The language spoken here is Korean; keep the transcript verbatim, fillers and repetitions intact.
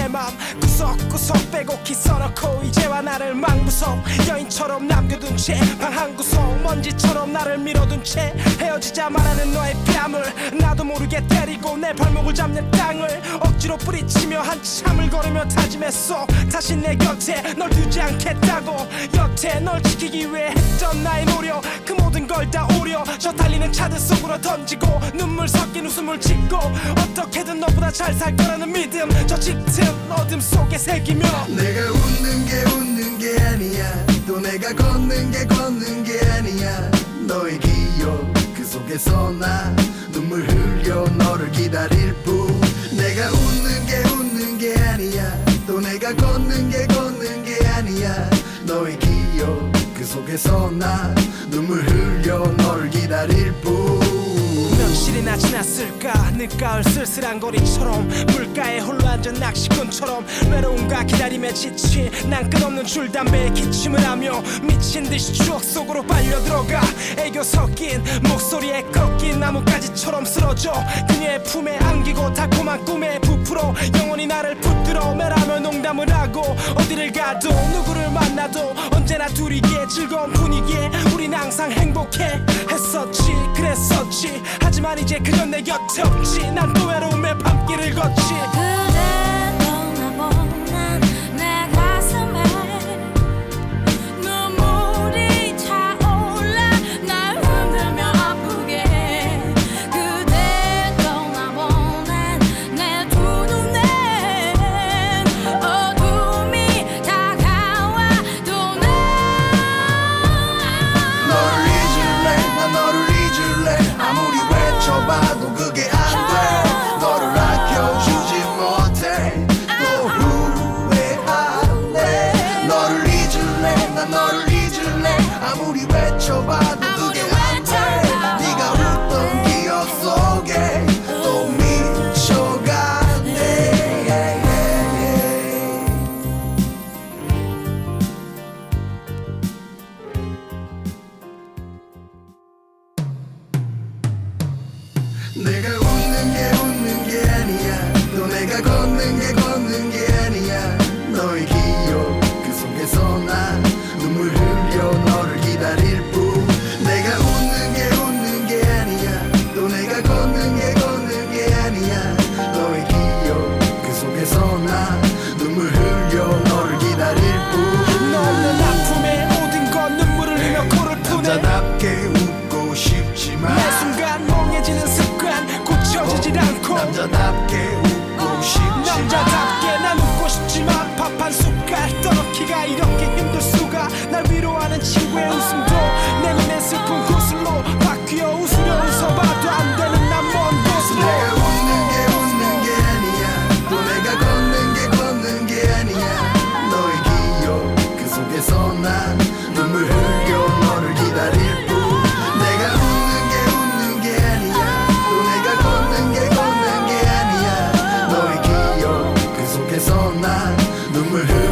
맘 구석구석 빼곡히 써놓고 이제와 나를 망부석 여인처럼 남겨둔 채 방 한 구석 먼지처럼 나를 밀어둔 채 헤어지자 말하는 너의 뺨을 나도 모르게 때리고 내 발목을 잡는 땅을 억지로 뿌리치며 한참을 걸으며 다짐했어 다시 내 곁에 널 두지 않겠다고 여태 널 지키기 위해 했던 나의 노력 그 모든 걸 다 오려 저 달리는 차들 속으로 던지고 눈물 섞인 웃음을 짓고 어떻게든 너보다 잘 살 거라는 믿음 저 짙은 어둠 속에 새기며 내가 웃는 게 웃는 게 아니야 또 내가 걷는 게 걷는 게 아니야 너의 기억 그 속에서 나 눈물 흘려 너를 기다릴 뿐 내가 웃는 게 웃는 게 아니야 또 내가 걷는 게 걷는 게 아니야 너의 기억 그 속에서 나 눈물 흘려 너를 기다릴 뿐 며칠이나 지났을까 늦가을 쓸쓸한 거리처럼 물가에 홀로 앉은 낚시꾼처럼 외로움과 기다림에 지친 난 끝없는 줄담배에 기침을 하며 미친듯이 추억 속으로 빨려들어가 애교 섞인 목소리에 꺾인 나뭇가지처럼 쓰러져 그녀의 품에 안기고 달콤한 꿈에 부풀어 영원히 나를 붙들어 매라며 농담을 하고 어디를 가도 누구를 만나도 언제나 둘이게 즐거운 분위기에 우린 항상 행복해 했었지 그랬었지 하지만 이제 그건 내 곁에 없지 난 또 외로움의 밤길을 걷지 그대 떠나보낸 내 가슴에 눈물이 차올라 날 흔들며 아프게 해 그대 떠나보낸 내 두 눈엔 어둠이 다가와 또 나 너를 잊을래 난 너를 잊을래 아무리 외쳐봐도 그게 안돼 너를 아껴주지 못해 또 후회하네 너를 잊을래 난 너를 잊을래 아무리 외쳐봐도 그게 안돼 네가 웃던 기억 속에 또 미쳐가네 내가 웃는 게 웃는 게 아니야 또 내가 걷는 게 걷는 게 아니야 너의 기억 그 속에서 나 눈물 흘려 너를 기다릴 뿐 내가 웃는 게 웃는 게 아니야 또 내가 걷는 게 걷는 게 아니야 너의 기억 그 속에서 나 눈물 흘려 너를 기다릴 뿐 너 없는 아픔에 모든 건 눈물을 흘려 코를 푸네 남자답게 웃고 싶지만 매 순간 멍해지는 습관 고쳐지질 않고 남자답게 웃고 싶지만 남자답게 난 웃고 싶지만 밥 한 숟갈 떠넣기가 이렇게 힘들 수가 날 위로하는 친구의 웃음도 내 눈에 슬픈 구슬로 바뀌어 웃으려 웃어봐도 안 되는 난 먼 곳으로 내가 웃는 게 웃는 게 아니야 또 내가 걷는 게 걷는 게 아니야 너의 기억 그 속에서 난 눈물 흘려 너를 기다릴 뿐 내가 웃는 게 웃는 게 아니야 또 내가 걷는 게 걷는 게 아니야 너의 기억 그 속에서 난 눈물 흘려